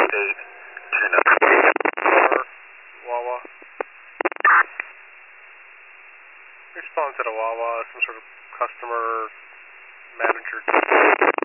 Wawa. Response at a Wawa, some sort of customer manager.